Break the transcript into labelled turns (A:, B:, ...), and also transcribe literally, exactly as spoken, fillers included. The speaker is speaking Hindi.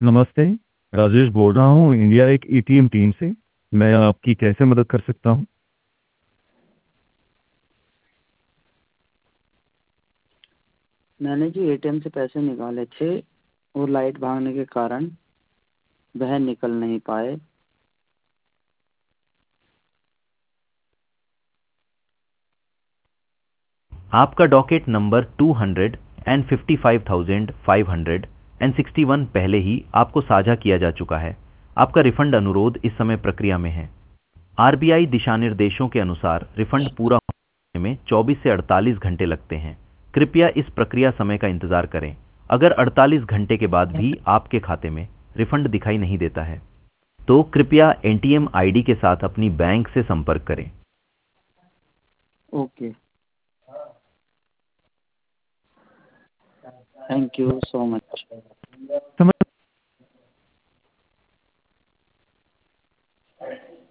A: नमस्ते। राजेश बोल रहा हूँ इंडिया एक एटीएम टीम से। मैं आपकी कैसे मदद कर सकता हूँ?
B: मैंने जी एटीएम से पैसे निकाले थे और लाइट भागने के कारण वह निकल नहीं पाए।
C: आपका docket number two hundred and fifty five thousand five hundred and sixty one पहले ही आपको साझा किया जा चुका है। आपका रिफंड अनुरोध इस समय प्रक्रिया में है। आरबीआई दिशा निर्देशों के अनुसार रिफंड पूरा होने में चौबीस से अड़तालीस घंटे लगते हैं। कृपया इस प्रक्रिया समय का इंतजार करें। अगर अड़तालीस घंटे के बाद भी आपके खाते में रिफंड दिखाई नहीं देता है तो कृपया एटीएम आईडी के साथ अपनी बैंक से संपर्क करें।
B: Okay, thank you so much.
A: समझ